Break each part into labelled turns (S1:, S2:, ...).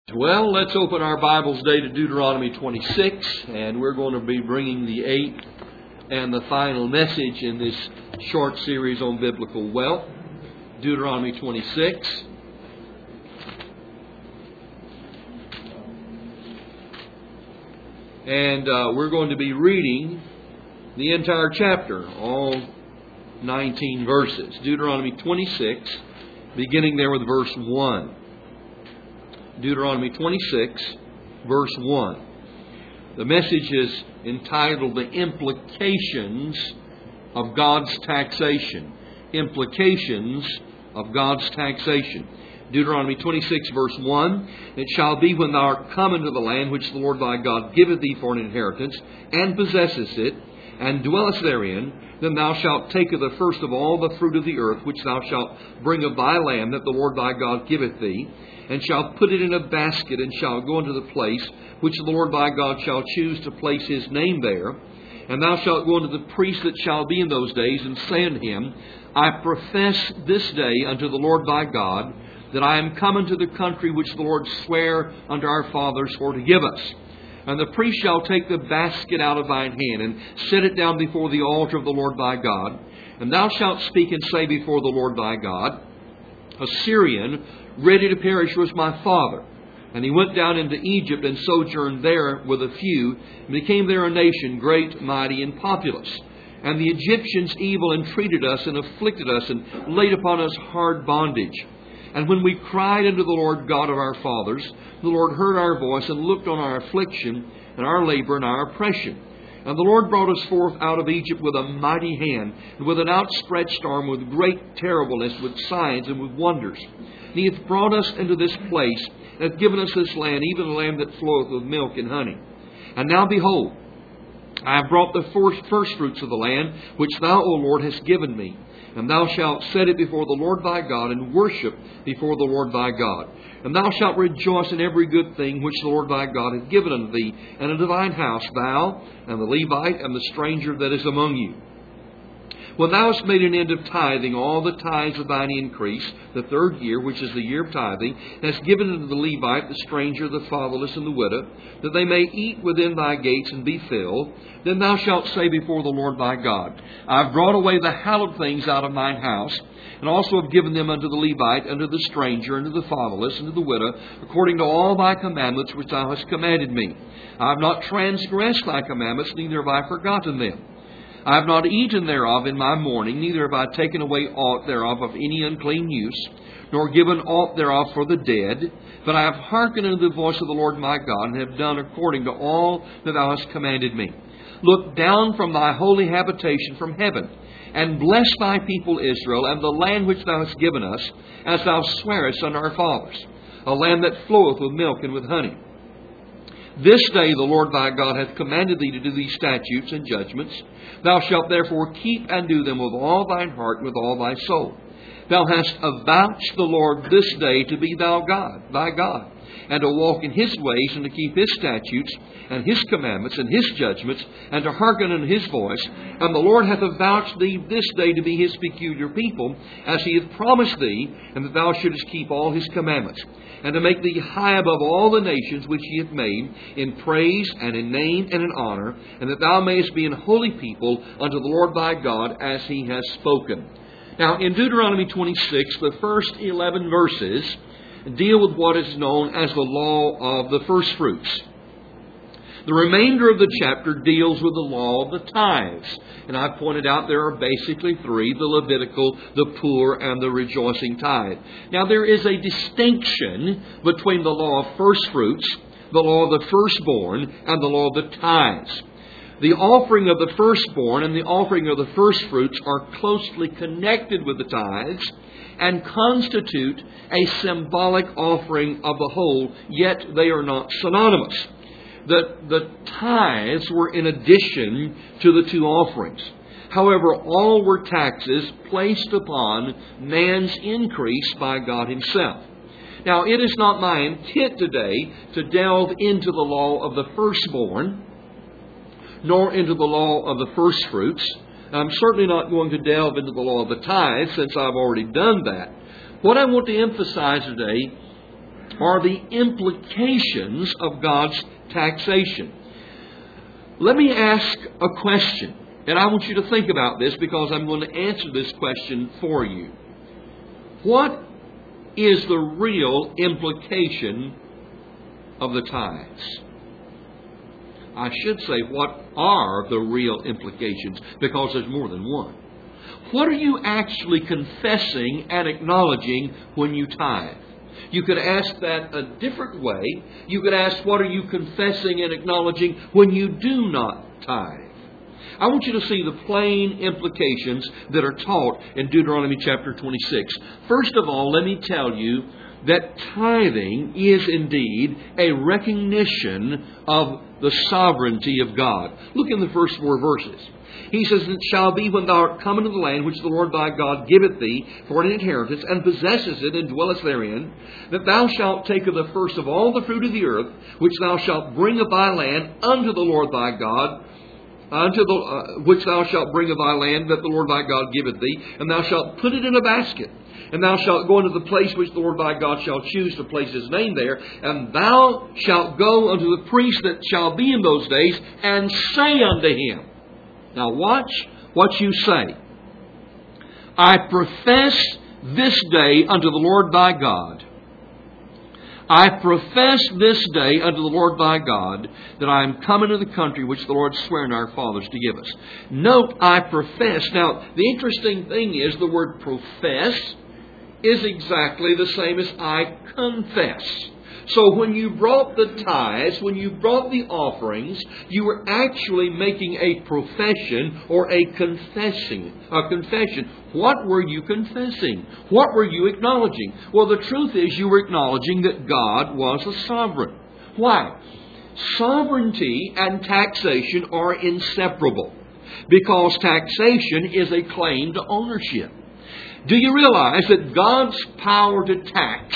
S1: Well, let's open our Bibles today to Deuteronomy 26, and we're going to be bringing the eighth and the final message in this short series on biblical wealth. Deuteronomy 26. And we're going to be reading the entire chapter, all 19 verses. Deuteronomy 26, beginning there with verse 1. Deuteronomy 26, verse 1. The message is entitled The Implications of God's Taxation. Implications of God's Taxation. Deuteronomy 26, verse 1. It shall be when thou art come into the land which the Lord thy God giveth thee for an inheritance, and possessest it, and dwellest therein, then thou shalt take of the first of all the fruit of the earth, which thou shalt bring of thy land that the Lord thy God giveth thee, and shalt put it in a basket, and shalt go into the place which the Lord thy God shall choose to place His name there. And thou shalt go unto the priest that shall be in those days, and say unto him, I profess this day unto the Lord thy God, that I am come into the country which the Lord sware unto our fathers for to give us. And the priest shall take the basket out of thine hand, and set it down before the altar of the Lord thy God. And thou shalt speak and say before the Lord thy God, A Syrian, ready to perish, was my father. And he went down into Egypt, and sojourned there with a few, and became there a nation, great, mighty, and populous. And the Egyptians evil entreated us, and afflicted us, and laid upon us hard bondage. And when we cried unto the Lord God of our fathers, the Lord heard our voice, and looked on our affliction, and our labor, and our oppression. And the Lord brought us forth out of Egypt with a mighty hand, and with an outstretched arm, with great terribleness, with signs, and with wonders. And He hath brought us into this place, and hath given us this land, even a land that floweth with milk and honey. And now behold, I have brought the first fruits of the land, which thou, O Lord, hast given me. And thou shalt set it before the Lord thy God, and worship before the Lord thy God. And thou shalt rejoice in every good thing which the Lord thy God hath given unto thee, and unto thine house, thou, and the Levite, and the stranger that is among you. When thou hast made an end of tithing all the tithes of thine increase, the third year, which is the year of tithing, and hast given unto the Levite, the stranger, the fatherless, and the widow, that they may eat within thy gates and be filled, then thou shalt say before the Lord thy God, I have brought away the hallowed things out of mine house, and also have given them unto the Levite, unto the stranger, unto the fatherless, and to the widow, according to all thy commandments which thou hast commanded me. I have not transgressed thy commandments, neither have I forgotten them. I have not eaten thereof in my mourning, neither have I taken away aught thereof of any unclean use, nor given aught thereof for the dead, but I have hearkened unto the voice of the Lord my God, and have done according to all that thou hast commanded me. Look down from thy holy habitation from heaven, and bless thy people Israel, and the land which thou hast given us, as thou swarest unto our fathers, a land that floweth with milk and with honey. This day the Lord thy God hath commanded thee to do these statutes and judgments. Thou shalt therefore keep and do them with all thine heart, and with all thy soul. Thou hast avouched the Lord this day to be thy God, and to walk in His ways, and to keep His statutes, and His commandments, and His judgments, and to hearken unto His voice. And the Lord hath avouched thee this day to be His peculiar people, as He hath promised thee, and that thou shouldest keep all His commandments, and to make thee high above all the nations which He hath made, in praise, and in name, and in honor, and that thou mayest be an holy people unto the Lord thy God, as He has spoken. Now, in Deuteronomy 26, the first 11 verses deal with what is known as the law of the first fruits. The remainder of the chapter deals with the law of the tithes. And I've pointed out there are basically three: the Levitical, the poor, and the rejoicing tithe. Now, there is a distinction between the law of first fruits, the law of the firstborn, and the law of the tithes. The offering of the firstborn and the offering of the firstfruits are closely connected with the tithes and constitute a symbolic offering of the whole, yet they are not synonymous. The tithes were in addition to the two offerings. However, all were taxes placed upon man's increase by God Himself. Now, it is not my intent today to delve into the law of the firstborn, nor into the law of the firstfruits. I'm certainly not going to delve into the law of the tithe, since I've already done that. What I want to emphasize today are the implications of God's taxation. Let me ask a question, and I want you to think about this because I'm going to answer this question for you. What is the real implication of the tithes? I should say, what are the real implications? Because there's more than one. What are you actually confessing and acknowledging when you tithe? You could ask that a different way. You could ask, what are you confessing and acknowledging when you do not tithe? I want you to see the plain implications that are taught in Deuteronomy chapter 26. First of all, let me tell you that tithing is indeed a recognition of the sovereignty of God. Look in the first 4 verses. He says, "It shall be when thou art come into the land which the Lord thy God giveth thee for an inheritance, and possessest it, and dwellest therein, that thou shalt take of the first of all the fruit of the earth, which thou shalt bring of thy land unto the Lord thy God, which thou shalt bring of thy land that the Lord thy God giveth thee, and thou shalt put it in a basket. And thou shalt go into the place which the Lord thy God shall choose to place His name there. And thou shalt go unto the priest that shall be in those days, and say unto him." Now watch what you say. "I profess this day unto the Lord thy God. I profess this day unto the Lord thy God that I am come into the country which the Lord sware unto our fathers to give us." Note, I profess. Now, the interesting thing is the word profess is exactly the same as I confess. So when you brought the tithes, when you brought the offerings, you were actually making a profession or a confession. What were you confessing? What were you acknowledging? Well, the truth is you were acknowledging that God was a sovereign. Why? Sovereignty and taxation are inseparable, because taxation is a claim to ownership. Do you realize that God's power to tax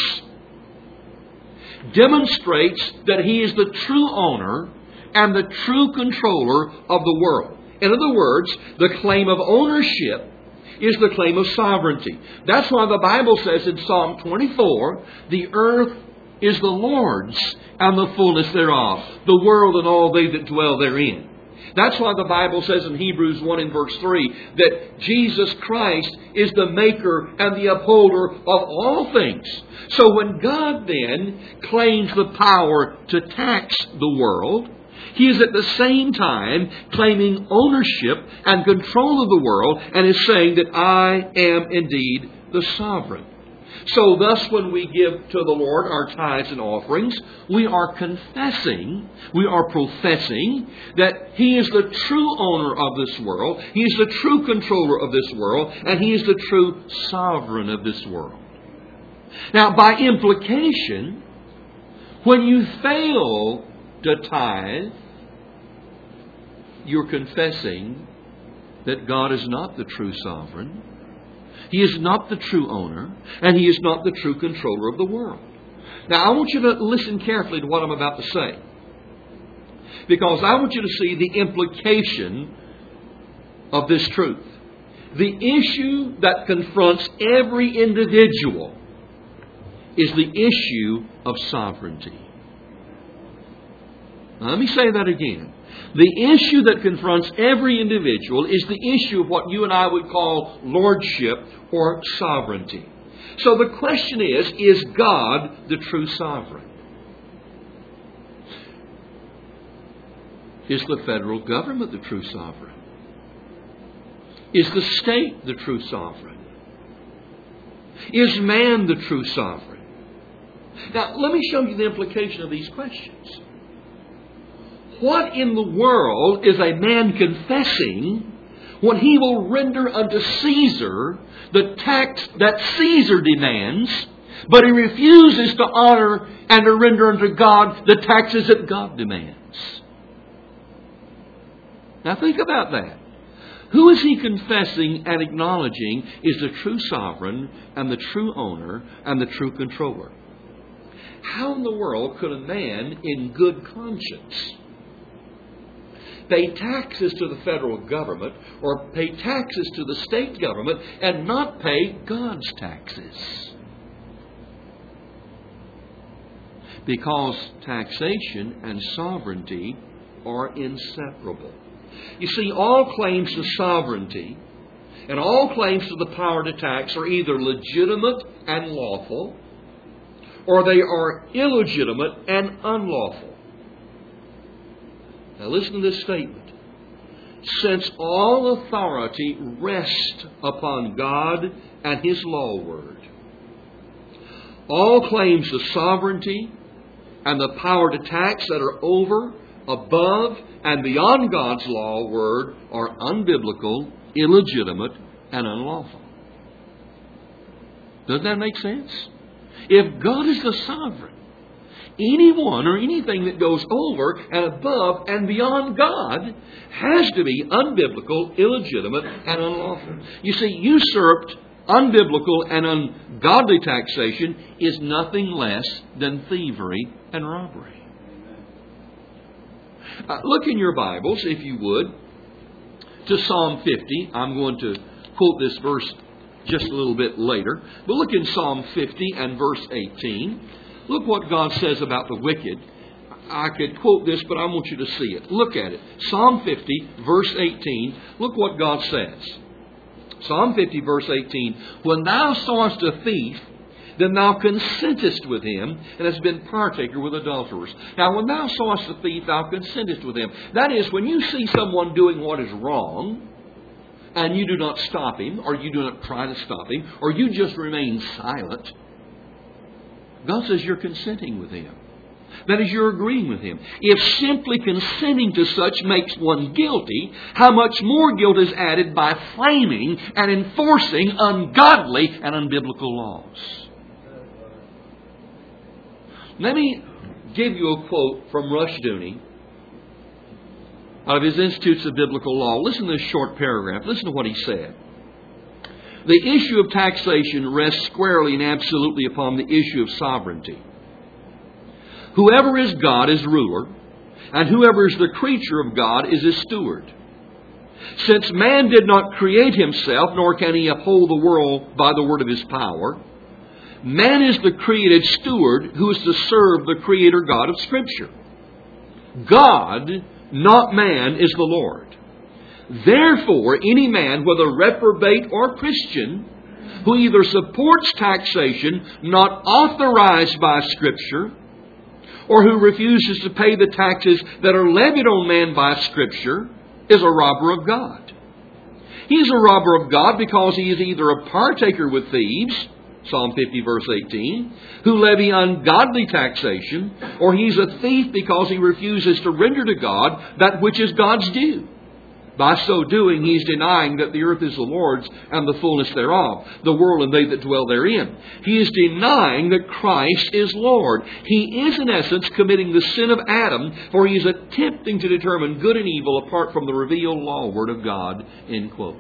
S1: demonstrates that He is the true owner and the true controller of the world? In other words, the claim of ownership is the claim of sovereignty. That's why the Bible says in Psalm 24, "The earth is the Lord's and the fullness thereof, the world and all they that dwell therein." That's why the Bible says in Hebrews 1 and verse 3 that Jesus Christ is the maker and the upholder of all things. So when God then claims the power to tax the world, He is at the same time claiming ownership and control of the world, and is saying that I am indeed the sovereign. So thus when we give to the Lord our tithes and offerings, we are confessing, we are professing that He is the true owner of this world, He is the true controller of this world, and He is the true sovereign of this world. Now, by implication, when you fail to tithe, you're confessing that God is not the true sovereign, He is not the true owner, and He is not the true controller of the world. Now, I want you to listen carefully to what I'm about to say, because I want you to see the implication of this truth. The issue that confronts every individual is the issue of sovereignty. Now, let me say that again. The issue that confronts every individual is the issue of what you and I would call lordship or sovereignty. So the question is God the true sovereign? Is the federal government the true sovereign? Is the state the true sovereign? Is man the true sovereign? Now, let me show you the implication of these questions. What in the world is a man confessing when he will render unto Caesar the tax that Caesar demands, but he refuses to honor and to render unto God the taxes that God demands? Now think about that. Who is he confessing and acknowledging is the true sovereign and the true owner and the true controller? How in the world could a man in good conscience pay taxes to the federal government or pay taxes to the state government and not pay God's taxes? Because taxation and sovereignty are inseparable. You see, all claims to sovereignty and all claims to the power to tax are either legitimate and lawful, or they are illegitimate and unlawful. Now listen to this statement. Since all authority rests upon God and His law word, all claims to sovereignty and the power to tax that are over, above, and beyond God's law word are unbiblical, illegitimate, and unlawful. Doesn't that make sense? If God is the sovereign, anyone or anything that goes over and above and beyond God has to be unbiblical, illegitimate, and unlawful. You see, usurped, unbiblical, and ungodly taxation is nothing less than thievery and robbery. Look in your Bibles, if you would, to Psalm 50. I'm going to quote this verse just a little bit later. But look in Psalm 50 and verse 18. Look what God says about the wicked. I could quote this, but I want you to see it. Look at it. Psalm 50, verse 18. Look what God says. Psalm 50, verse 18. When thou sawest a thief, then thou consentest with him, and hast been partaker with adulterers. Now, when thou sawest a thief, thou consentest with him. That is, when you see someone doing what is wrong, and you do not stop him, or you do not try to stop him, or you just remain silent, God says you're consenting with him. That is, you're agreeing with him. If simply consenting to such makes one guilty, how much more guilt is added by framing and enforcing ungodly and unbiblical laws. Let me give you a quote from Rushdoony out of his Institutes of Biblical Law. Listen to this short paragraph. Listen to what he said. The issue of taxation rests squarely and absolutely upon the issue of sovereignty. Whoever is God is ruler, and whoever is the creature of God is his steward. Since man did not create himself, nor can he uphold the world by the word of his power, man is the created steward who is to serve the Creator God of Scripture. God, not man, is the Lord. Therefore, any man, whether reprobate or Christian, who either supports taxation not authorized by Scripture, or who refuses to pay the taxes that are levied on man by Scripture, is a robber of God. He is a robber of God because he is either a partaker with thieves, Psalm 50 verse 18, who levy ungodly taxation, or he's a thief because he refuses to render to God that which is God's due. By so doing, he's denying that the earth is the Lord's and the fullness thereof, the world and they that dwell therein. He is denying that Christ is Lord. He is, in essence, committing the sin of Adam, for he is attempting to determine good and evil apart from the revealed law word of God. End quote.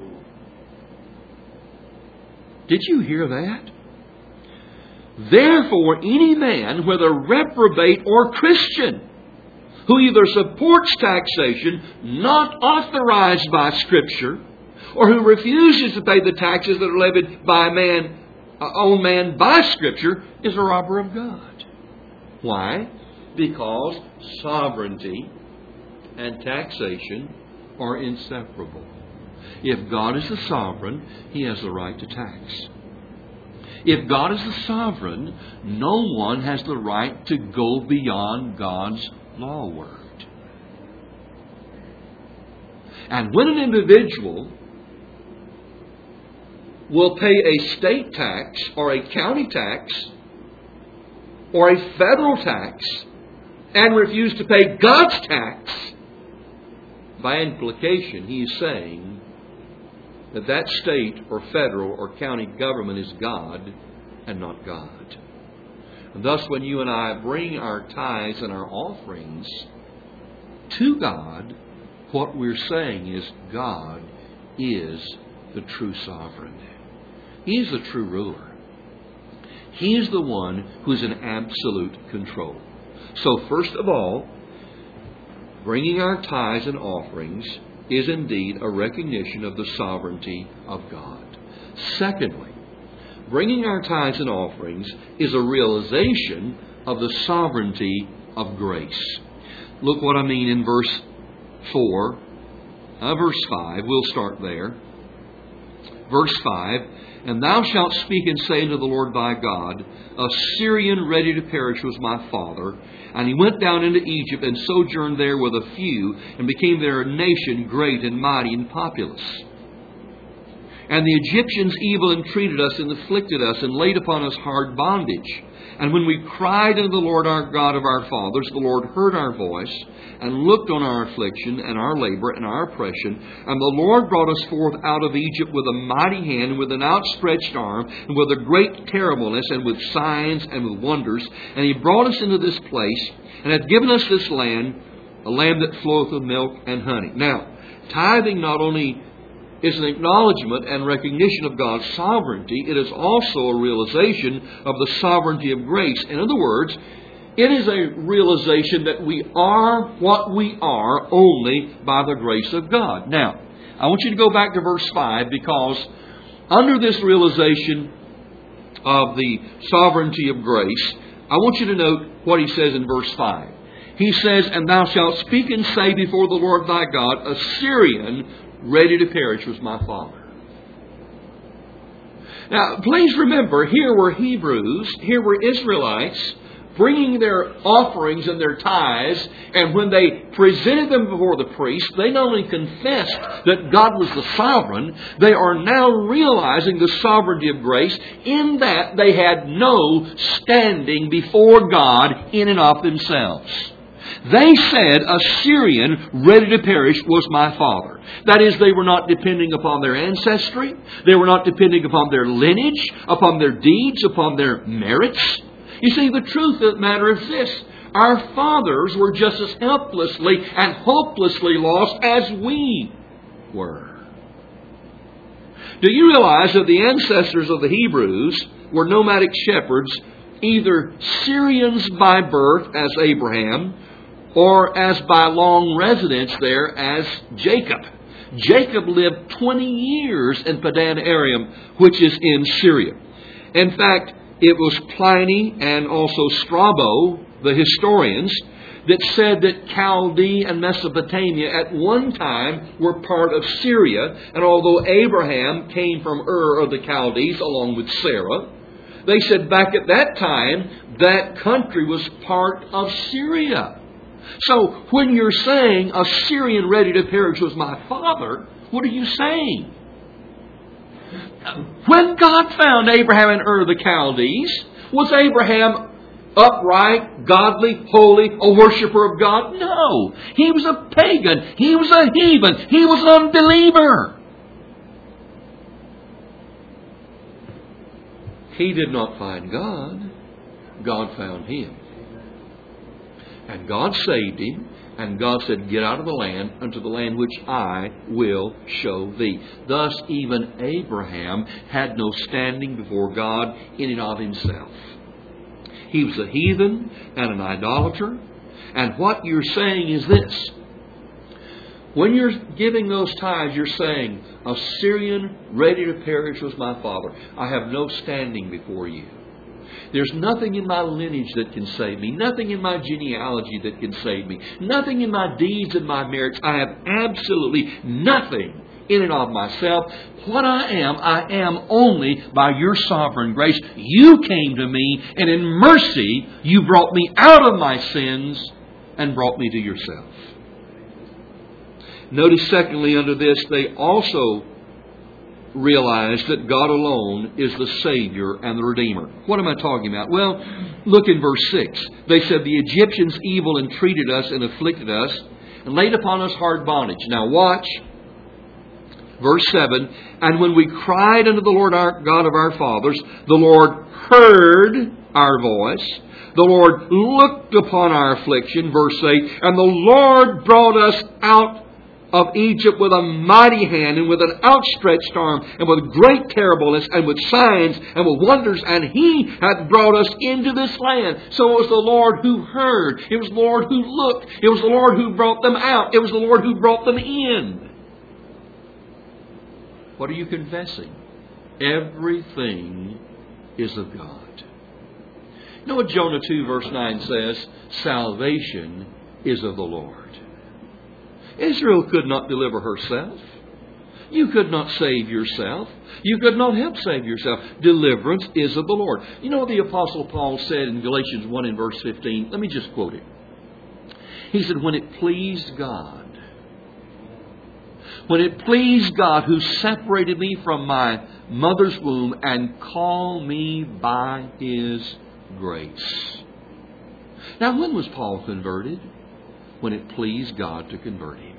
S1: Did you hear that? Therefore, any man, whether reprobate or Christian, who either supports taxation not authorized by Scripture, or who refuses to pay the taxes that are levied by man, on man by Scripture, is a robber of God. Why? Because sovereignty and taxation are inseparable. If God is the sovereign, He has the right to tax. If God is the sovereign, no one has the right to go beyond God's law word. And when an individual will pay a state tax or a county tax or a federal tax and refuse to pay God's tax, by implication he is saying that that state or federal or county government is God and not God. And thus, when you and I bring our tithes and our offerings to God, what we're saying is God is the true sovereign. He's the true ruler. He is the one who's in absolute control. So first of all, bringing our tithes and offerings is indeed a recognition of the sovereignty of God. Secondly, bringing our tithes and offerings is a realization of the sovereignty of grace. Look what I mean in verse 4. Verse 5. We'll start there. Verse 5. And thou shalt speak and say unto the Lord thy God, a Syrian ready to perish was my father. And he went down into Egypt and sojourned there with a few, and became there a nation great and mighty and populous. And the Egyptians evil entreated us and afflicted us, and laid upon us hard bondage. And when we cried unto the Lord our God of our fathers, the Lord heard our voice, and looked on our affliction, and our labor, and our oppression. And the Lord brought us forth out of Egypt with a mighty hand, and with an outstretched arm, and with a great terribleness, and with signs, and with wonders. And He brought us into this place, and hath given us this land, a land that floweth with milk and honey. Now, tithing not only is an acknowledgement and recognition of God's sovereignty, it is also a realization of the sovereignty of grace. In other words, it is a realization that we are what we are only by the grace of God. Now, I want you to go back to verse 5, because under this realization of the sovereignty of grace, I want you to note what he says in verse 5. He says, and thou shalt speak and say before the Lord thy God, a Syrian ready to perish was my father. Now, please remember, here were Hebrews, here were Israelites, bringing their offerings and their tithes, and when they presented them before the priest, they not only confessed that God was the sovereign, they are now realizing the sovereignty of grace in that they had no standing before God in and of themselves. They said, a Syrian ready to perish was my father. That is, they were not depending upon their ancestry. They were not depending upon their lineage, upon their deeds, upon their merits. You see, the truth of the matter is this. Our fathers were just as helplessly and hopelessly lost as we were. Do you realize that the ancestors of the Hebrews were nomadic shepherds, either Syrians by birth as Abraham, or as by long residence there as Jacob? Jacob lived 20 years in Padan Aram, which is in Syria. In fact, it was Pliny and also Strabo, the historians, that said that Chaldee and Mesopotamia at one time were part of Syria. And although Abraham came from Ur of the Chaldees along with Sarah, they said back at that time that country was part of Syria. So when you're saying a Syrian ready to perish was my father, what are you saying? When God found Abraham in Ur of the Chaldees, was Abraham upright, godly, holy, a worshiper of God? No. He was a pagan. He was a heathen. He was an unbeliever. He did not find God. God found him. And God saved him. And God said, get out of the land unto the land which I will show thee. Thus, even Abraham had no standing before God in and of himself. He was a heathen and an idolater. And what you're saying is this. When you're giving those tithes, you're saying, a Syrian ready to perish was my father. I have no standing before you. There's nothing in my lineage that can save me. Nothing in my genealogy that can save me. Nothing in my deeds and my merits. I have absolutely nothing in and of myself. What I am only by your sovereign grace. You came to me, and in mercy, you brought me out of my sins and brought me to yourself. Notice, secondly, under this, they also realized that God alone is the Savior and the Redeemer. What am I talking about? Well, look in verse 6. They said, the Egyptians evil entreated us and afflicted us, and laid upon us hard bondage. Now watch. Verse 7, and when we cried unto the Lord our God of our fathers, the Lord heard our voice. The Lord looked upon our affliction. Verse 8, and the Lord brought us out of Egypt with a mighty hand, and with an outstretched arm, and with great terribleness, and with signs, and with wonders, and He hath brought us into this land. So it was the Lord who heard. It was the Lord who looked. It was the Lord who brought them out. It was the Lord who brought them in. What are you confessing? Everything is of God. You know what Jonah 2 verse 9 says? Salvation is of the Lord. Israel could not deliver herself. You could not save yourself. You could not help save yourself. Deliverance is of the Lord. You know what the Apostle Paul said in Galatians 1 and verse 15? Let me just quote it. He said, when it pleased God who separated me from my mother's womb and called me by His grace. Now, when was Paul converted? When it pleased God to convert him.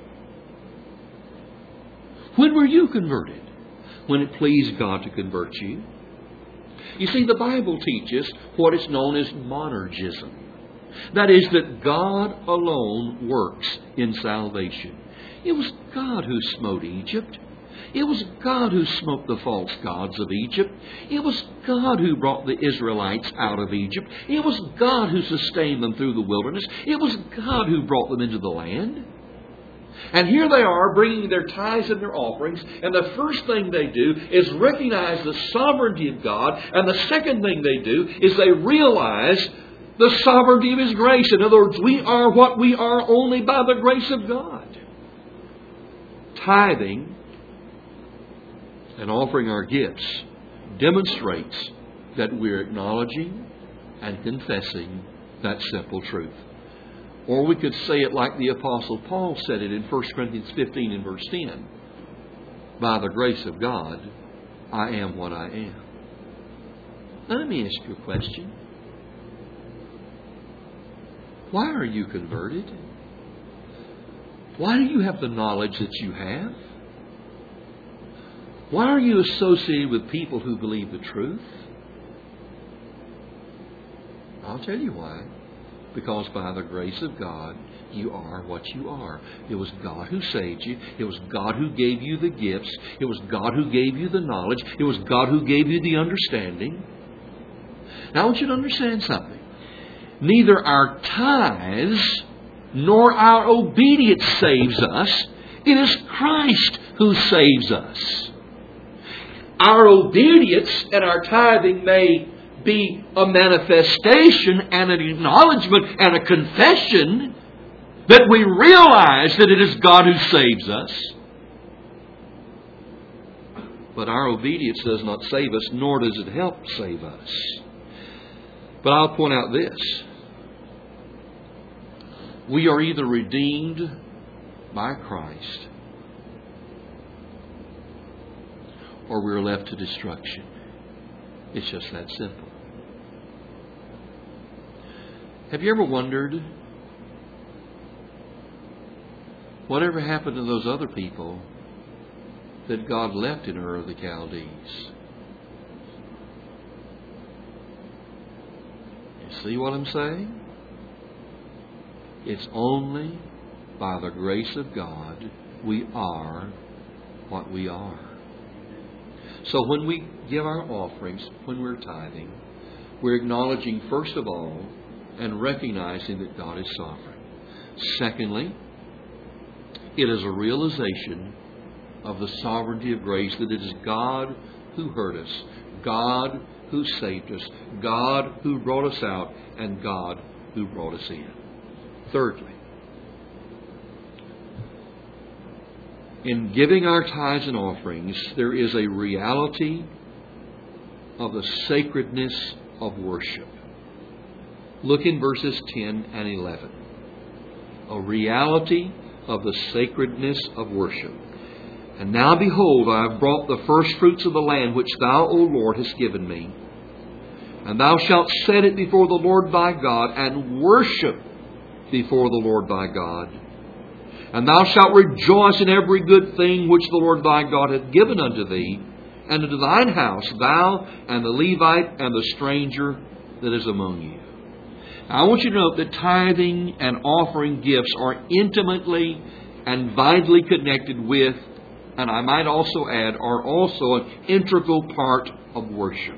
S1: When were you converted? When it pleased God to convert you. You see, the Bible teaches what is known as monergism. That is, that God alone works in salvation. It was God who smote Egypt. It was God who smote the false gods of Egypt. It was God who brought the Israelites out of Egypt. It was God who sustained them through the wilderness. It was God who brought them into the land. And here they are bringing their tithes and their offerings, and the first thing they do is recognize the sovereignty of God, and the second thing they do is they realize the sovereignty of His grace. In other words, we are what we are only by the grace of God. Tithing and offering our gifts demonstrates that we're acknowledging and confessing that simple truth. Or we could say it like the Apostle Paul said it in 1 Corinthians 15 and verse 10. By the grace of God, I am what I am. Now, let me ask you a question. Why are you converted? Why do you have the knowledge that you have? Why are you associated with people who believe the truth? I'll tell you why. Because by the grace of God, you are what you are. It was God who saved you. It was God who gave you the gifts. It was God who gave you the knowledge. It was God who gave you the understanding. Now I want you to understand something. Neither our tithes nor our obedience saves us. It is Christ who saves us. Our obedience and our tithing may be a manifestation and an acknowledgement and a confession that we realize that it is God who saves us. But our obedience does not save us, nor does it help save us. But I'll point out this. We are either redeemed by Christ or we're left to destruction. It's just that simple. Have you ever wondered whatever happened to those other people that God left in Ur of the Chaldees? You see what I'm saying? It's only by the grace of God we are what we are. So when we give our offerings, when we're tithing, we're acknowledging first of all and recognizing that God is sovereign. Secondly, it is a realization of the sovereignty of grace, that it is God who heard us, God who saved us, God who brought us out, and God who brought us in. Thirdly, in giving our tithes and offerings, there is a reality of the sacredness of worship. Look in verses 10 and 11. A reality of the sacredness of worship. And now behold, I have brought the first fruits of the land which thou, O Lord, hast given me. And thou shalt set it before the Lord thy God, and worship before the Lord thy God. And thou shalt rejoice in every good thing which the Lord thy God hath given unto thee, and into thine house, thou and the Levite and the stranger that is among you. Now, I want you to note that tithing and offering gifts are intimately and vitally connected with, and I might also add, are also an integral part of worship.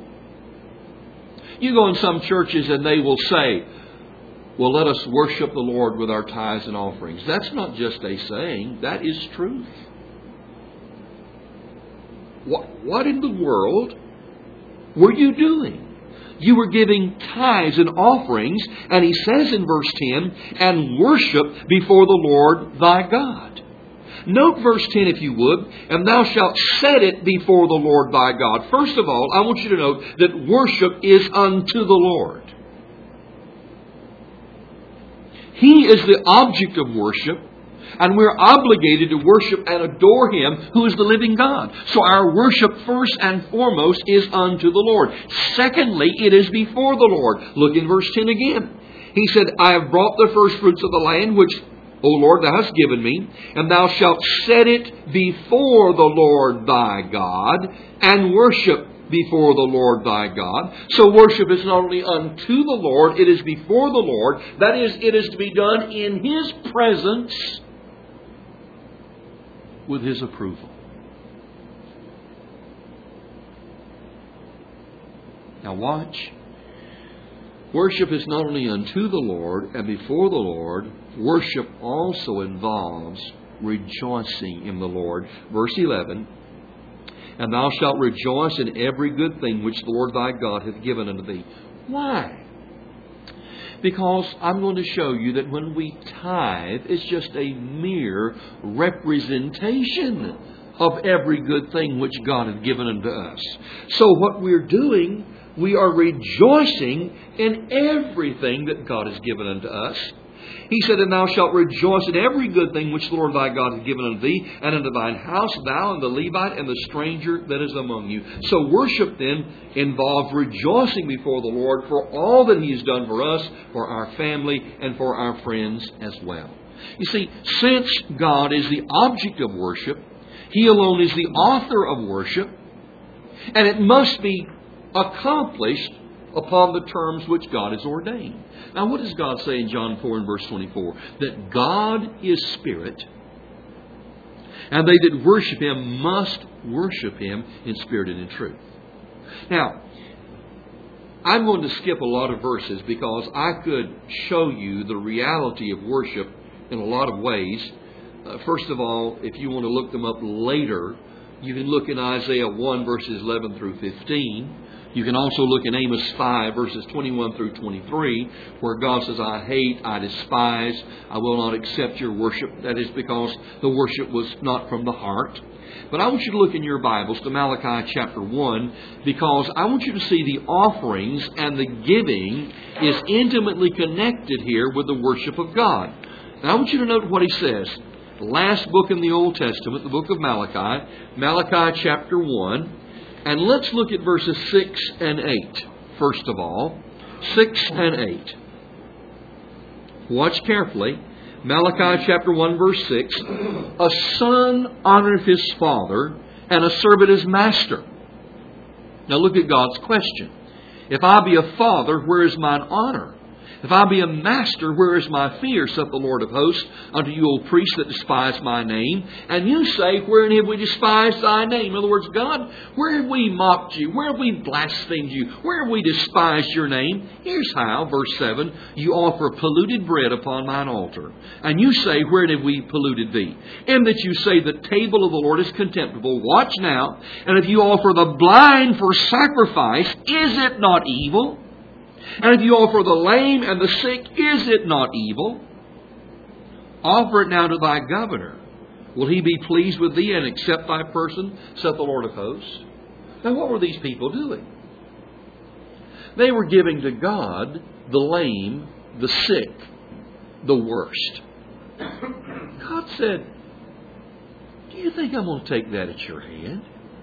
S1: You go in some churches and they will say, well, let us worship the Lord with our tithes and offerings. That's not just a saying. That is truth. What in the world were you doing? you were giving tithes and offerings. And he says in verse 10, and worship before the Lord thy God. Note verse 10 if you would, and thou shalt set it before the Lord thy God. First of all, I want you to note that worship is unto the Lord. He is the object of worship, and we're obligated to worship and adore Him who is the living God. So our worship first and foremost is unto the Lord. Secondly, it is before the Lord. Look in verse 10 again. He said, I have brought the first fruits of the land, which, O Lord, thou hast given me, and thou shalt set it before the Lord thy God, and worship before the Lord thy God. So worship is not only unto the Lord, it is before the Lord. That is, it is to be done in His presence with His approval. Now watch. Worship is not only unto the Lord and before the Lord, worship also involves rejoicing in the Lord. Verse 11, and thou shalt rejoice in every good thing which the Lord thy God hath given unto thee. Why? Because I'm going to show you that when we tithe, it's just a mere representation of every good thing which God hath given unto us. So what we're doing, we are rejoicing in everything that God has given unto us. He said, and thou shalt rejoice in every good thing which the Lord thy God hath given unto thee, and unto thine house, thou and the Levite and the stranger that is among you. So worship then involves rejoicing before the Lord for all that He has done for us, for our family, and for our friends as well. You see, since God is the object of worship, He alone is the author of worship, and it must be accomplished upon the terms which God has ordained. Now, what does God say in John 4 and verse 24? That God is Spirit, and they that worship Him must worship Him in spirit and in truth. Now, I'm going to skip a lot of verses because I could show you the reality of worship in a lot of ways. First of all, if you want to look them up later, you can look in Isaiah 1 verses 11 through 15. You can also look in Amos 5 verses 21 through 23, where God says, I hate, I despise, I will not accept your worship. That is because the worship was not from the heart. But I want you to look in your Bibles to Malachi chapter 1, because I want you to see the offerings and the giving is intimately connected here with the worship of God. Now I want you to note what he says. The last book in the Old Testament, the book of Malachi, Malachi chapter 1. And let's look at verses 6 and 8, first of all. 6 and 8. Watch carefully. Malachi chapter 1 verse 6. A son honoreth his father, and a servant his master. Now look at God's question. If I be a father, where is mine honor? If I be a master, where is my fear, saith the Lord of hosts, unto you, O priests that despise my name? And you say, wherein have we despised thy name? In other words, God, where have we mocked you? Where have we blasphemed you? Where have we despised your name? Here's how, verse 7, you offer polluted bread upon mine altar. And you say, wherein have we polluted thee? In that you say, the table of the Lord is contemptible. Watch now. And if you offer the blind for sacrifice, is it not evil? And if you offer the lame and the sick, is it not evil? Offer it now to thy governor. Will he be pleased with thee and accept thy person, saith the Lord of hosts? Now what were these people doing? They were giving to God the lame, the sick, the worst. God said, do you think I'm going to take that at your hand?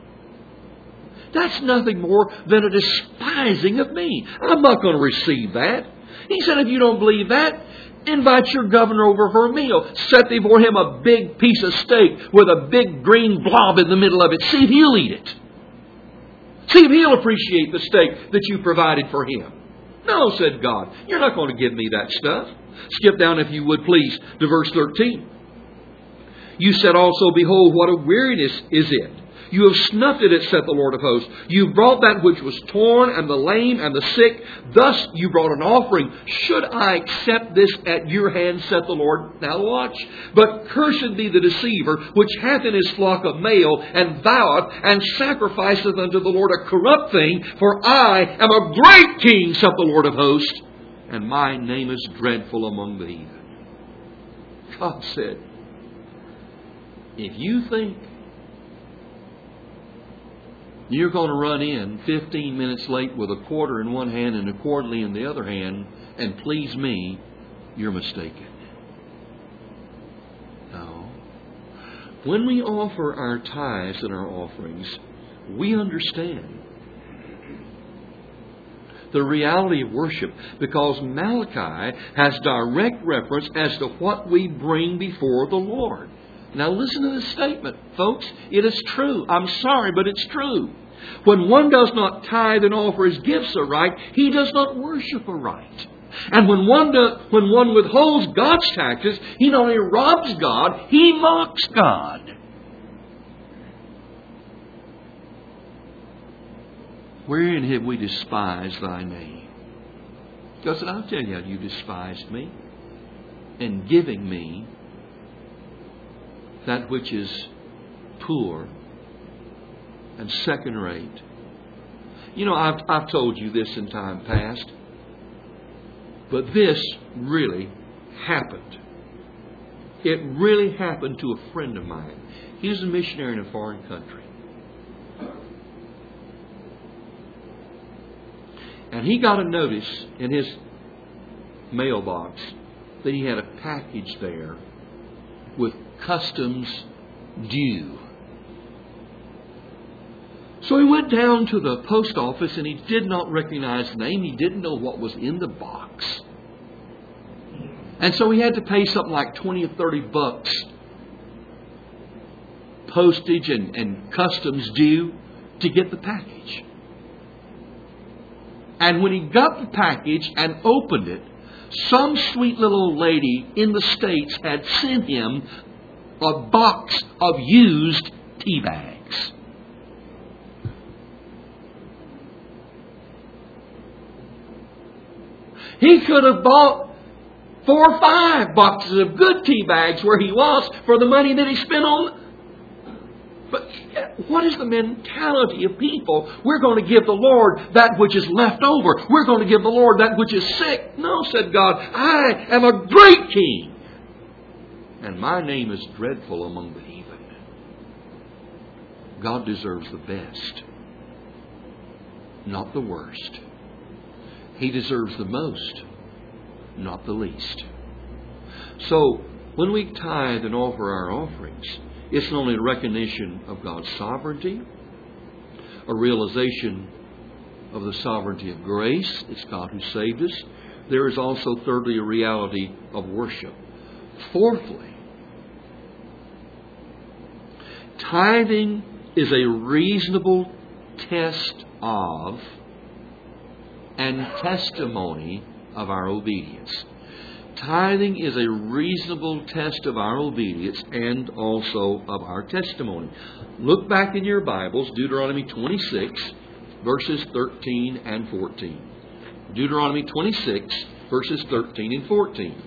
S1: That's nothing more than a despising of me. I'm not going to receive that. He said, if you don't believe that, invite your governor over for a meal. Set before him a big piece of steak with a big green blob in the middle of it. See if he'll eat it. See if he'll appreciate the steak that you provided for him. No, said God, you're not going to give me that stuff. Skip down, if you would please, to verse 13. You said also, behold, what a weariness is it. You have snuffed at it, saith the Lord of hosts. You brought that which was torn, and the lame, and the sick. Thus you brought an offering. Should I accept this at your hand, saith the Lord? Now watch. But cursed be the deceiver, which hath in his flock a male, and voweth, and sacrificeth unto the Lord a corrupt thing. For I am a great king, saith the Lord of hosts, and my name is dreadful among the heathen. God said, if you think you're going to run in 15 minutes late with a quarter in one hand and a quarterly in the other hand and please me, you're mistaken. No. When we offer our tithes and our offerings, we understand the reality of worship, because Malachi has direct reference as to what we bring before the Lord. Now listen to this statement, folks. It is true. I'm sorry, but it's true. When one does not tithe and offer his gifts aright, he does not worship aright. And when one withholds God's taxes, he not only robs God, he mocks God. Wherein have we despised thy name? God said, I'll tell you how you despised me in giving me that which is poor and second rate. You know, I've told you this in time past, but this really happened. It really happened to a friend of mine. He was a missionary in a foreign country. And he got a notice in his mailbox that he had a package there with customs due. So he went down to the post office and he did not recognize the name. He didn't know what was in the box. And so he had to pay something like $20 or $30 postage and customs due to get the package. And when he got the package and opened it, some sweet little old lady in the States had sent him a box of used tea bags. He could have bought 4 or 5 boxes of good tea bags where he was for the money that he spent on. But what is the mentality of people? We're going to give the Lord that which is left over. We're going to give the Lord that which is sick. No, said God, I am a great king. And my name is dreadful among the heathen. God deserves the best, not the worst. He deserves the most, not the least. So, when we tithe and offer our offerings, it's not only a recognition of God's sovereignty, a realization of the sovereignty of grace. It's God who saved us. There is also, thirdly, a reality of worship. Fourthly, tithing is a reasonable test of and testimony of our obedience. Tithing is a reasonable test of our obedience and also of our testimony. Look back in your Bibles, Deuteronomy 26, verses 13 and 14. Deuteronomy 26, verses 13 and 14.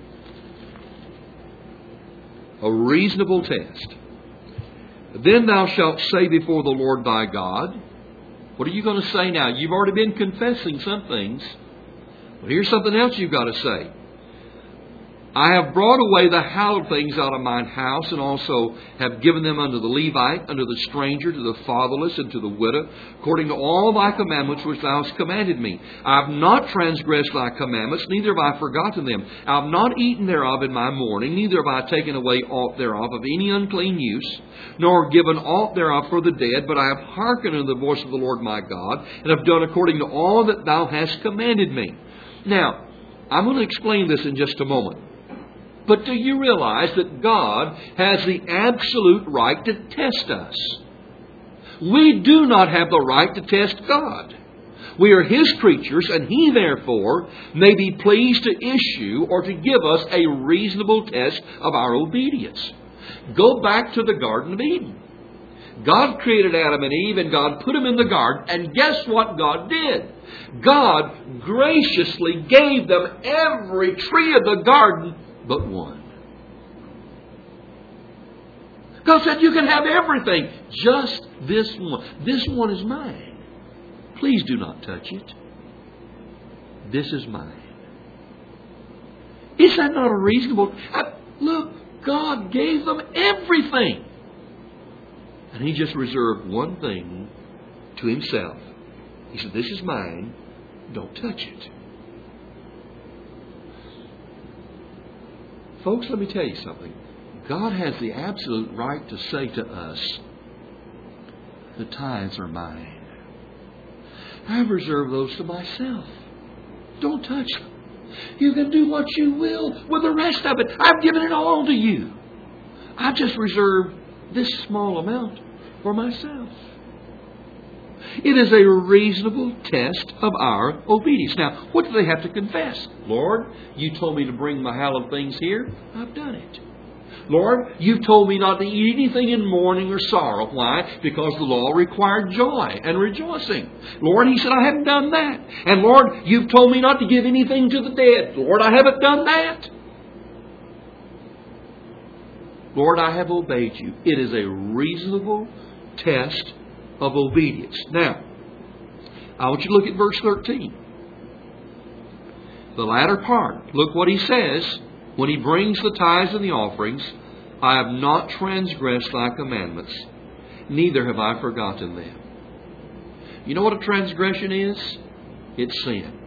S1: A reasonable test. Then thou shalt say before the Lord thy God. What are you going to say now? You've already been confessing some things. But here's something else you've got to say. I have brought away the hallowed things out of mine house, and also have given them unto the Levite, unto the stranger, to the fatherless, and to the widow, according to all thy commandments which thou hast commanded me. I have not transgressed thy commandments, neither have I forgotten them. I have not eaten thereof in my mourning, neither have I taken away aught thereof of any unclean use, nor given aught thereof for the dead, but I have hearkened unto the voice of the Lord my God, and have done according to all that thou hast commanded me. Now, I'm going to explain this in just a moment. But do you realize that God has the absolute right to test us? We do not have the right to test God. We are His creatures, and He therefore may be pleased to issue or to give us a reasonable test of our obedience. Go back to the Garden of Eden. God created Adam and Eve, and God put them in the garden. And guess what God did? God graciously gave them every tree of the garden but one. God said, you can have everything, just this one. This one is mine. Please do not touch it. This is mine. Is that not a reasonable... Look, God gave them everything. And He just reserved one thing to Himself. He said, this is mine. Don't touch it. Folks, let me tell you something. God has the absolute right to say to us, the tithes are mine. I've reserved those to myself. Don't touch them. You can do what you will with the rest of it. I've given it all to you. I've just reserved this small amount for myself. It is a reasonable test of our obedience. Now, what do they have to confess? Lord, you told me to bring my hallowed things here. I've done it. Lord, you've told me not to eat anything in mourning or sorrow. Why? Because the law required joy and rejoicing. Lord, He said, I haven't done that. And Lord, you've told me not to give anything to the dead. Lord, I haven't done that. Lord, I have obeyed you. It is a reasonable test of obedience. Now, I want you to look at verse 13. The latter part. Look what He says. When He brings the tithes and the offerings, I have not transgressed Thy commandments, neither have I forgotten them. You know what a transgression is? It's sin.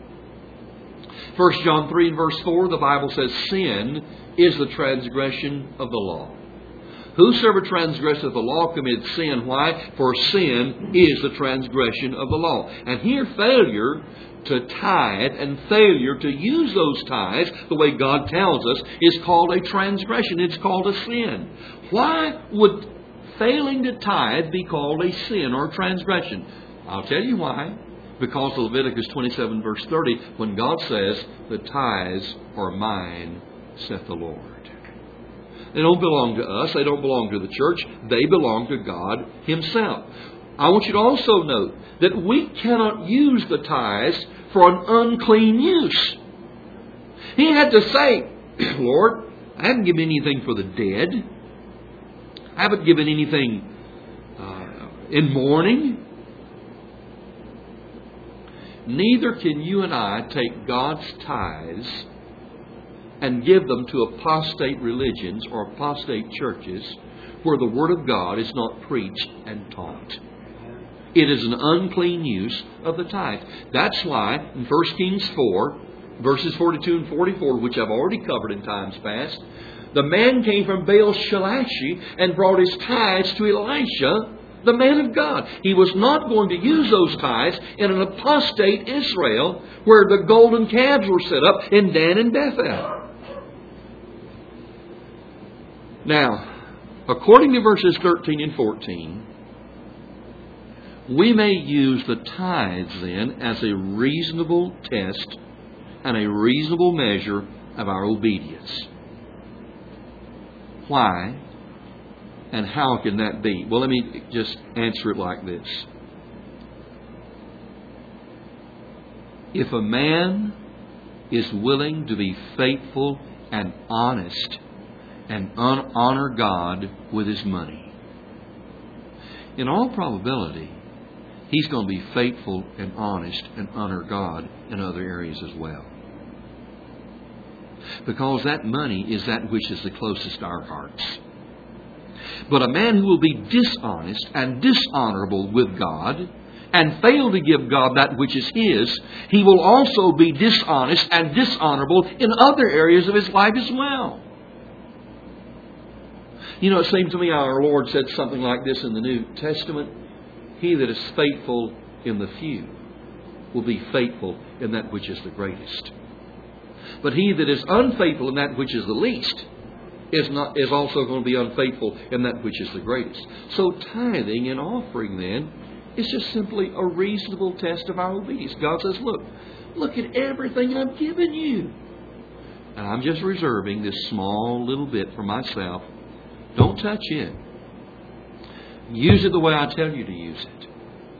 S1: 1 John 3 and verse 4, the Bible says, sin is the transgression of the law. Whosoever transgresseth the law committeth sin. Why? For sin is the transgression of the law. And here failure to tithe and failure to use those tithes the way God tells us is called a transgression. It's called a sin. Why would failing to tithe be called a sin or a transgression? I'll tell you why. Because of Leviticus 27 verse 30, when God says, the tithes are mine, saith the Lord. They don't belong to us. They don't belong to the church. They belong to God Himself. I want you to also note that we cannot use the tithes for an unclean use. He had to say, Lord, I haven't given anything for the dead. I haven't given anything in mourning. Neither can you and I take God's tithes and give them to apostate religions or apostate churches where the Word of God is not preached and taught. It is an unclean use of the tithe. That's why in 1 Kings 4, verses 42 and 44, which I've already covered in times past, the man came from Baal Shalashi and brought his tithes to Elisha, the man of God. He was not going to use those tithes in an apostate Israel where the golden calves were set up in Dan and Bethel. Now, according to verses 13 and 14, we may use the tithes then as a reasonable test and a reasonable measure of our obedience. Why? And how can that be? Well, let me just answer it like this. If a man is willing to be faithful and honest and honor God with his money, in all probability, he's going to be faithful and honest and honor God in other areas as well. Because that money is that which is the closest to our hearts. But a man who will be dishonest and dishonorable with God and fail to give God that which is His, he will also be dishonest and dishonorable in other areas of his life as well. You know, it seems to me our Lord said something like this in the New Testament. He that is faithful in the few will be faithful in that which is the greatest. But he that is unfaithful in that which is the least is also going to be unfaithful in that which is the greatest. So tithing and offering then is just simply a reasonable test of our obedience. God says, look at everything I've given you. And I'm just reserving this small little bit for myself. Don't touch it. Use it the way I tell you to use it.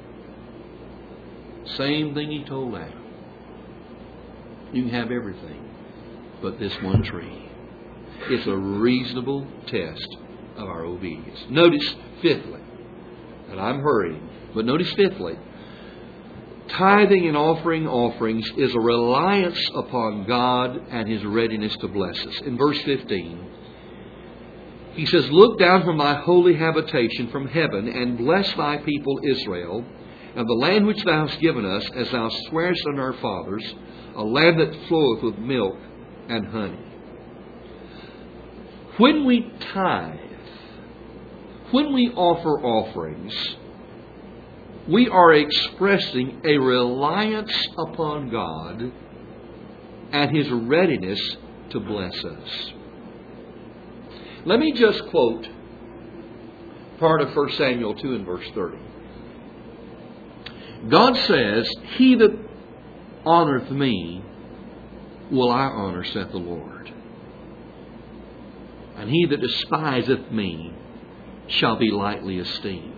S1: Same thing He told Adam. You can have everything but this one tree. It's a reasonable test of our obedience. Notice, fifthly, and I'm hurrying, but notice fifthly, tithing and offering offerings is a reliance upon God and His readiness to bless us. In verse 15, He says, "Look down from Thy holy habitation from heaven, and bless Thy people Israel, and the land which Thou hast given us, as Thou swearest unto our fathers, a land that floweth with milk and honey." When we tithe, when we offer offerings, we are expressing a reliance upon God and His readiness to bless us. Let me just quote part of 1 Samuel 2 and verse 30. God says, "He that honoreth me will I honor, saith the Lord. And he that despiseth me shall be lightly esteemed."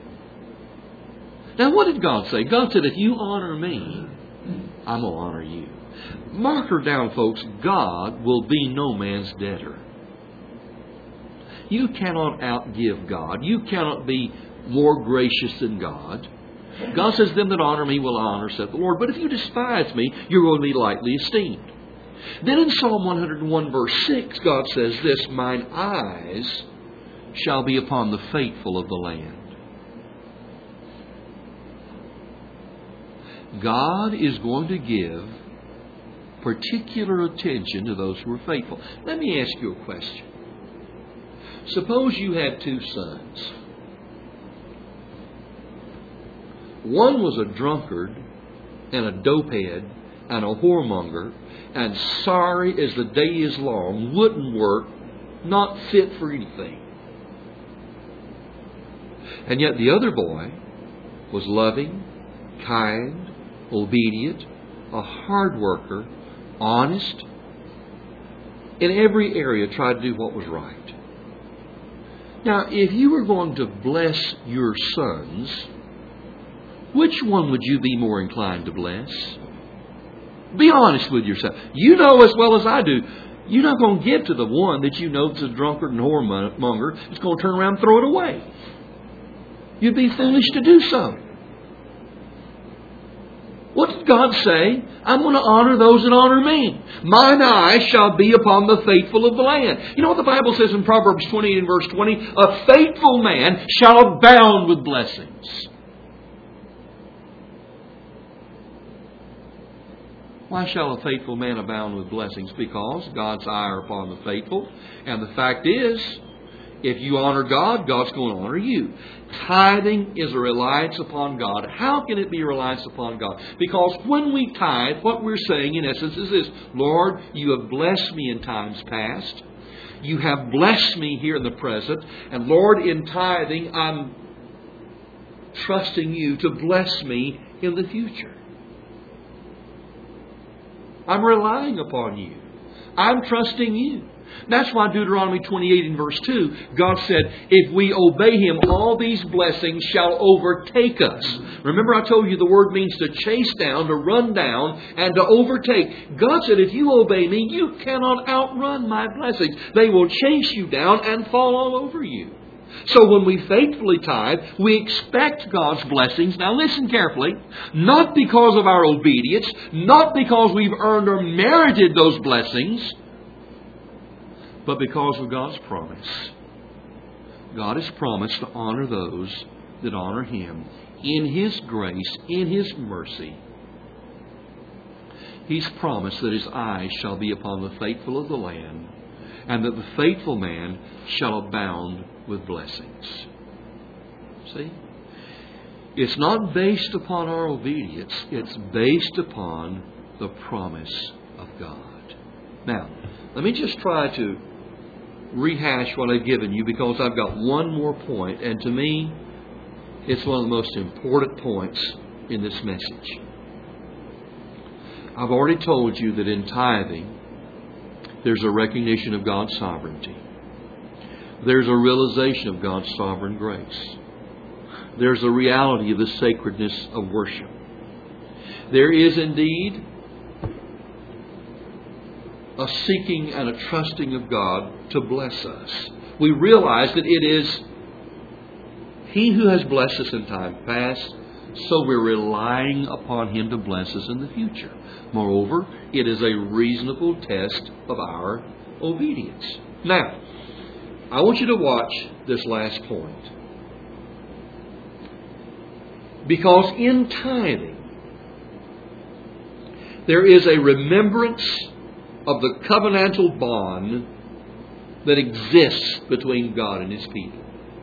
S1: Now what did God say? God said, if you honor me, I'm going to honor you. Mark her down, folks. God will be no man's debtor. You cannot outgive God. You cannot be more gracious than God. God says, "Them that honor me will I honor, saith the Lord. But if you despise me, you're going to be lightly esteemed." Then in Psalm 101 verse 6, God says this, "Mine eyes shall be upon the faithful of the land." God is going to give particular attention to those who are faithful. Let me ask you a question. Suppose you had two sons. One was a drunkard and a dopehead and a whoremonger and sorry as the day is long, wouldn't work, not fit for anything. And yet the other boy was loving, kind, obedient, a hard worker, honest, in every area tried to do what was right. Now, if you were going to bless your sons, which one would you be more inclined to bless? Be honest with yourself. You know as well as I do, you're not going to give to the one that you know is a drunkard and whoremonger that's going to turn around and throw it away. You'd be foolish to do so. What did God say? I'm going to honor those that honor me. Mine eye shall be upon the faithful of the land. You know what the Bible says in Proverbs 28 and verse 20? A faithful man shall abound with blessings. Why shall a faithful man abound with blessings? Because God's eye are upon the faithful. And the fact is, if you honor God, God's going to honor you. Tithing is a reliance upon God. How can it be a reliance upon God? Because when we tithe, what we're saying in essence is this: Lord, you have blessed me in times past. You have blessed me here in the present. And Lord, in tithing, I'm trusting you to bless me in the future. I'm relying upon you. I'm trusting you. That's why Deuteronomy 28 and verse 2, God said, if we obey Him, all these blessings shall overtake us. Remember I told you the word means to chase down, to run down, and to overtake. God said, if you obey me, you cannot outrun my blessings. They will chase you down and fall all over you. So when we faithfully tithe, we expect God's blessings. Now listen carefully. Not because of our obedience, not because we've earned or merited those blessings, but because of God's promise. God has promised to honor those that honor Him in His grace, in His mercy. He's promised that His eyes shall be upon the faithful of the land, and that the faithful man shall abound with blessings. See? It's not based upon our obedience. It's based upon the promise of God. Now, let me just try to rehash what I've given you, because I've got one more point, and to me, it's one of the most important points in this message. I've already told you that in tithing, there's a recognition of God's sovereignty. There's a realization of God's sovereign grace. there's a reality of the sacredness of worship. There is indeed a seeking and a trusting of God to bless us. We realize that it is He who has blessed us in time past, so we're relying upon Him to bless us in the future. Moreover, it is a reasonable test of our obedience. Now, I want you to watch this last point. Because in tithing, there is a remembrance of the covenantal bond that exists between God and His people.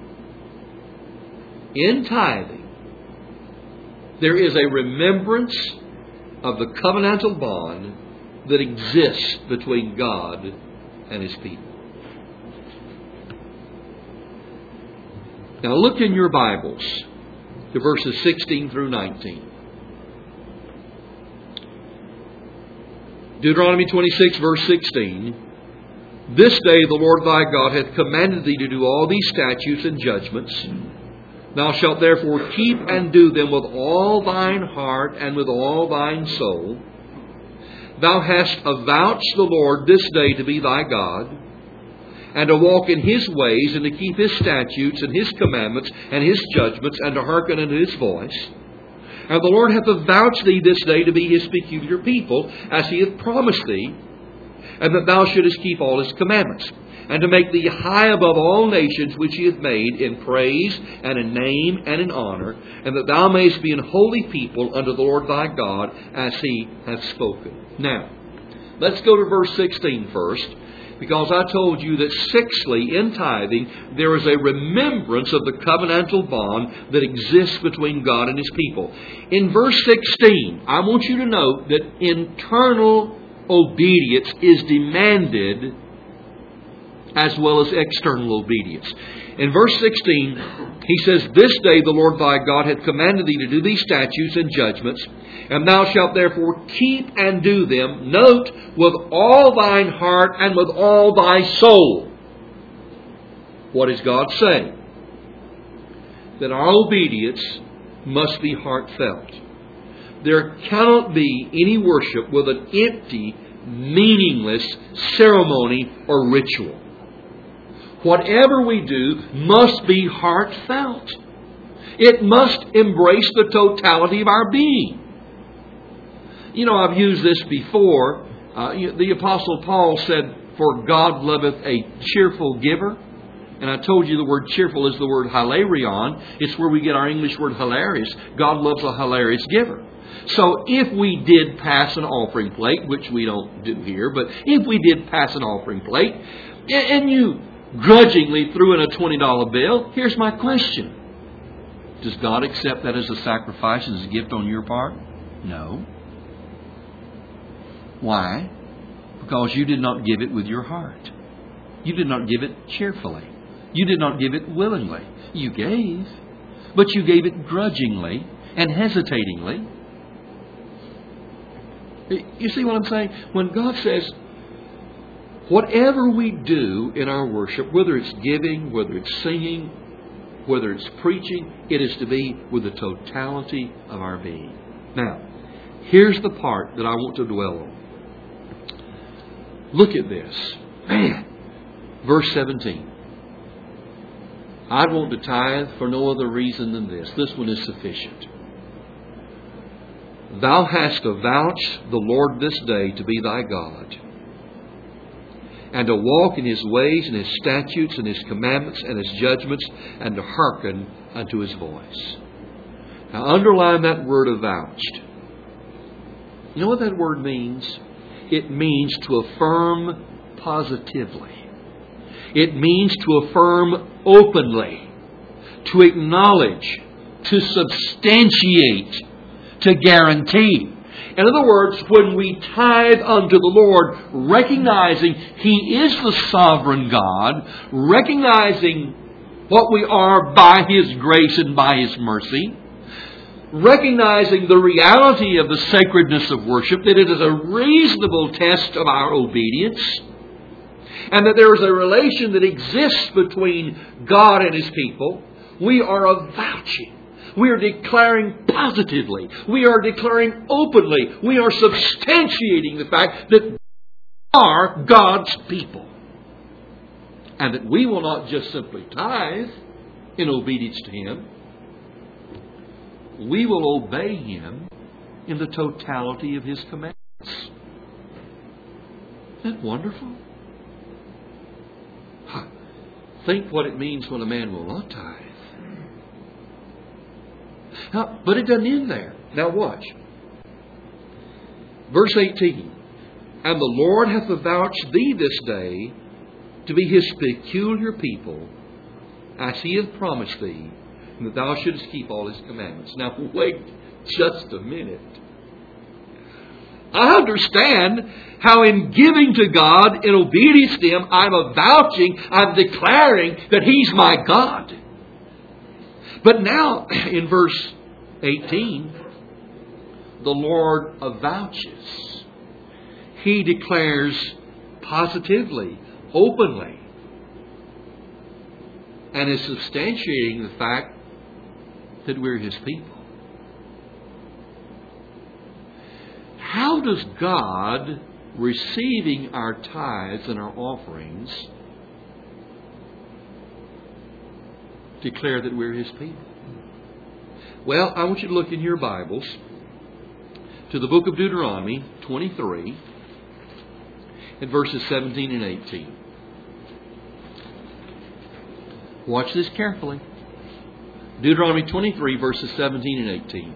S1: In tithing, there is a remembrance of the covenantal bond that exists between God and His people. Now look in your Bibles to verses 16 through 19. Deuteronomy 26, verse 16. This day the Lord thy God hath commanded thee to do all these statutes and judgments. Thou shalt therefore keep and do them with all thine heart and with all thine soul. Thou hast avouched the Lord this day to be thy God, and to walk in His ways, and to keep His statutes and His commandments and His judgments, and to hearken unto His voice. And the Lord hath avouched thee this day to be His peculiar people, as He hath promised thee, and that thou shouldest keep all His commandments, and to make thee high above all nations which He hath made in praise and in name and in honor, and that thou mayest be an holy people unto the Lord thy God, as He hath spoken. Now, let's go to verse 16 first, because I told you that sixthly, in tithing, there is a remembrance of the covenantal bond that exists between God and His people. In verse 16, I want you to note that internal obedience is demanded as well as external obedience. In verse 16, he says, This day the Lord thy God hath commanded thee to do these statutes and judgments, and thou shalt therefore keep and do them, note, with all thine heart and with all thy soul. What is God saying? That our obedience must be heartfelt. There cannot be any worship with an empty, meaningless ceremony or ritual. Whatever we do must be heartfelt. It must embrace the totality of our being. You know, I've used this before. The Apostle Paul said, For God loveth a cheerful giver. And I told you the word cheerful is the word hilarion. It's where we get our English word hilarious. God loves a hilarious giver. So if we did pass an offering plate, which we don't do here, but if we did pass an offering plate, and you grudgingly threw in a $20 bill, here's my question. Does God accept that as a sacrifice, as a gift on your part? No. Why? Because you did not give it with your heart. You did not give it cheerfully. You did not give it willingly. You gave, but you gave it grudgingly and hesitatingly. You see what I'm saying? When God says, whatever we do in our worship, whether it's giving, whether it's singing, whether it's preaching, it is to be with the totality of our being. Now, here's the part that I want to dwell on. Look at this. Man, verse 17. I want to tithe for no other reason than this. This one is sufficient. Thou hast avouched the Lord this day to be thy God, and to walk in His ways and His statutes and His commandments and His judgments, and to hearken unto His voice. Now underline that word avouched. You know what that word means? It means to affirm positively. It means to affirm openly, to acknowledge, to substantiate, to guarantee. In other words, when we tithe unto the Lord, recognizing He is the sovereign God, recognizing what we are by His grace and by His mercy, recognizing the reality of the sacredness of worship, that it is a reasonable test of our obedience, and that there is a relation that exists between God and His people, we are avouching. We are declaring positively. We are declaring openly. We are substantiating the fact that we are God's people. And that we will not just simply tithe in obedience to Him. We will obey Him in the totality of His commandments. Isn't that wonderful? Think what it means when a man will not tithe. Now, but it doesn't end there. Now watch. Verse 18. And the Lord hath avouched thee this day to be His peculiar people, as He hath promised thee, and that thou shouldest keep all His commandments. Now wait just a minute. I understand how in giving to God, in obedience to Him, I'm avouching, I'm declaring that He's my God. But now, in verse 18, the Lord avouches. He declares positively, openly, and is substantiating the fact that we're His people. How does God, receiving our tithes and our offerings, declare that we're His people? Well, I want you to look in your Bibles to the book of Deuteronomy 23 and verses 17 and 18. Watch this carefully. Deuteronomy 23 verses 17 and 18.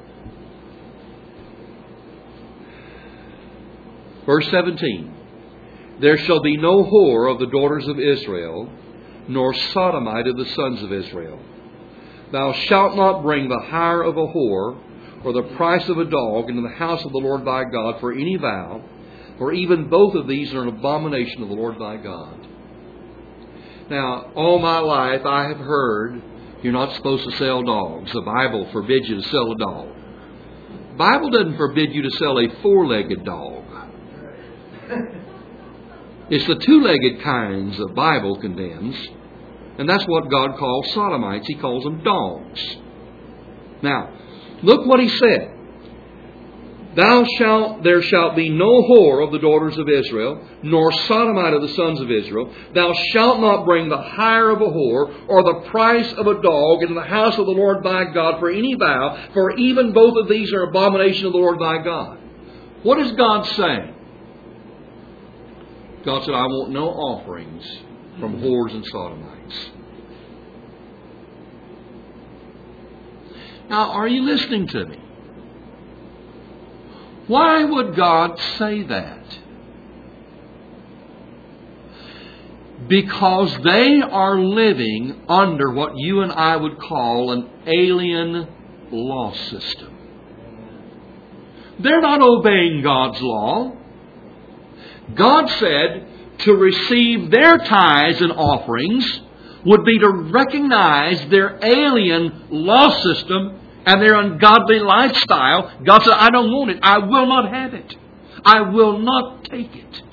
S1: Verse 17. There shall be no whore of the daughters of Israel, nor sodomite of the sons of Israel. Thou shalt not bring the hire of a whore, or the price of a dog, into the house of the Lord thy God for any vow, for even both of these are an abomination of the Lord thy God. Now, all my life I have heard you're not supposed to sell dogs. The Bible forbids you to sell a dog. The Bible doesn't forbid you to sell a four-legged dog. It's the two-legged kinds the Bible condemns. And that's what God calls sodomites. He calls them dogs. Now, look what He said. There shalt be no whore of the daughters of Israel, nor sodomite of the sons of Israel. Thou shalt not bring the hire of a whore, or the price of a dog, into the house of the Lord thy God for any vow, for even both of these are abomination of the Lord thy God. What is God saying? God said, I want no offerings from whores and sodomites. Now, are you listening to me? Why would God say that? Because they are living under what you and I would call an alien law system. They're not obeying God's law. God said to receive their tithes and offerings would be to recognize their alien law system and their ungodly lifestyle. God said, I don't want it. I will not have it. I will not take it.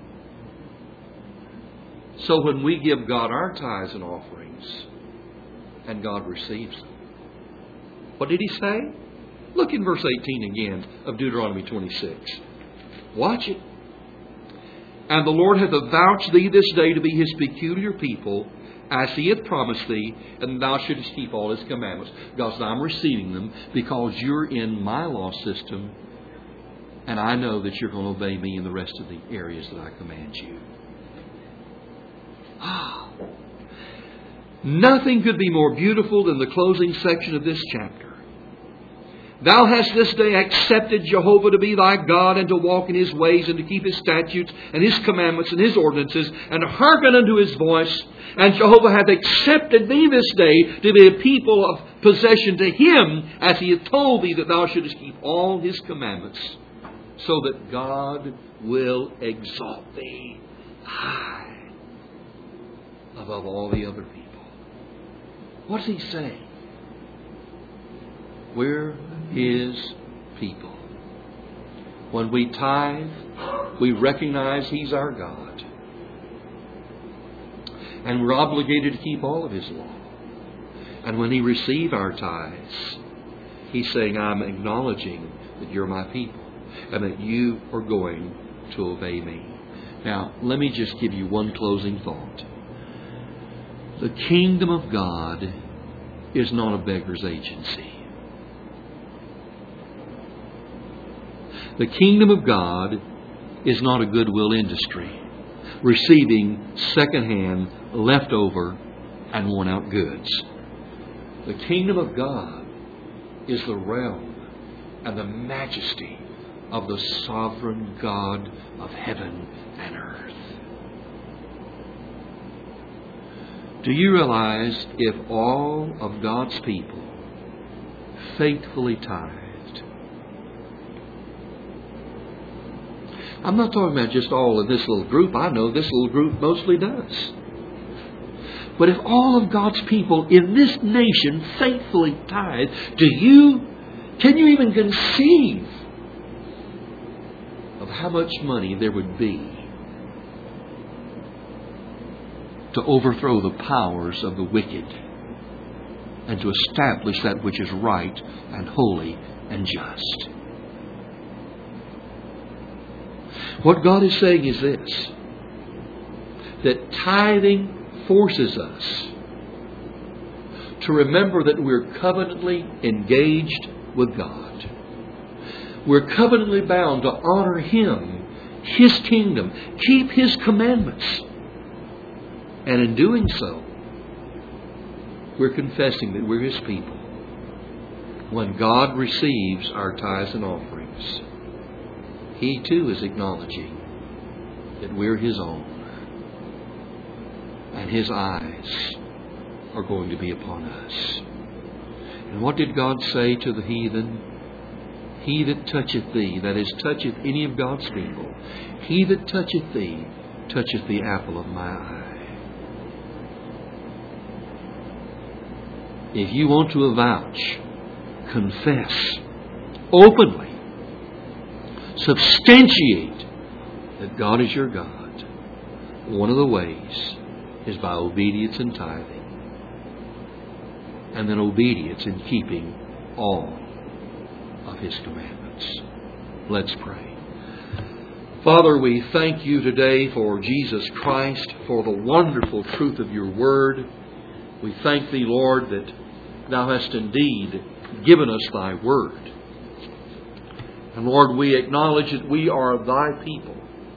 S1: So when we give God our tithes and offerings, and God receives them, what did He say? Look in verse 18 again of Deuteronomy 26. Watch it. And the Lord hath avouched thee this day to be His peculiar people, as He hath promised thee, and thou shouldest keep all His commandments. God said, I'm receiving them because you're in my law system, and I know that you're going to obey me in the rest of the areas that I command you. Nothing could be more beautiful than the closing section of this chapter. Thou hast this day accepted Jehovah to be thy God, and to walk in His ways, and to keep His statutes, and His commandments, and His ordinances, and to hearken unto His voice. And Jehovah hath accepted thee this day to be a people of possession to Him, as He hath told thee that thou shouldest keep all His commandments, so that God will exalt thee high above all the other people. What's He saying? We're His people. When we tithe, we recognize He's our God. And we're obligated to keep all of His law. And when He receives our tithes, He's saying, I'm acknowledging that you're my people and that you are going to obey me. Now, let me just give you one closing thought. The kingdom of God is not a beggar's agency. The kingdom of God is not a goodwill industry, receiving secondhand, leftover, and worn-out goods. The kingdom of God is the realm and the majesty of the sovereign God of heaven and earth. Do you realize if all of God's people faithfully tithed? I'm not talking about just all in this little group. I know this little group mostly does. But if all of God's people in this nation faithfully tithe, can you even conceive of how much money there would be to overthrow the powers of the wicked and to establish that which is right and holy and just? What God is saying is this, that tithing forces us to remember that we're covenantly engaged with God. We're covenantly bound to honor Him, His kingdom, keep His commandments. And in doing so, we're confessing that we're His people. When God receives our tithes and offerings, He too is acknowledging that we're His own. And His eyes are going to be upon us. And what did God say to the heathen? He that toucheth thee, that is, toucheth any of God's people, he that toucheth thee, toucheth the apple of my eye. If you want to avouch, confess, openly, substantiate that God is your God, one of the ways is by obedience and tithing. And then obedience in keeping all of His commandments. Let's pray. Father, we thank You today for Jesus Christ, for the wonderful truth of Your Word. We thank Thee, Lord, that Thou hast indeed given us Thy Word. And Lord, we acknowledge that we are Thy people.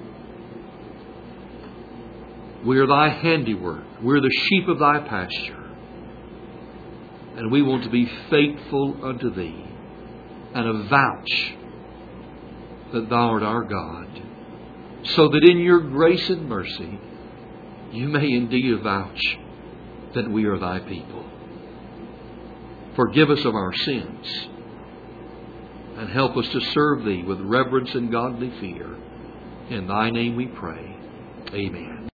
S1: We are Thy handiwork. We're the sheep of Thy pasture. And we want to be faithful unto Thee and avouch that Thou art our God, so that in Your grace and mercy You may indeed avouch that we are Thy people. Forgive us of our sins and help us to serve Thee with reverence and godly fear. In Thy name we pray. Amen.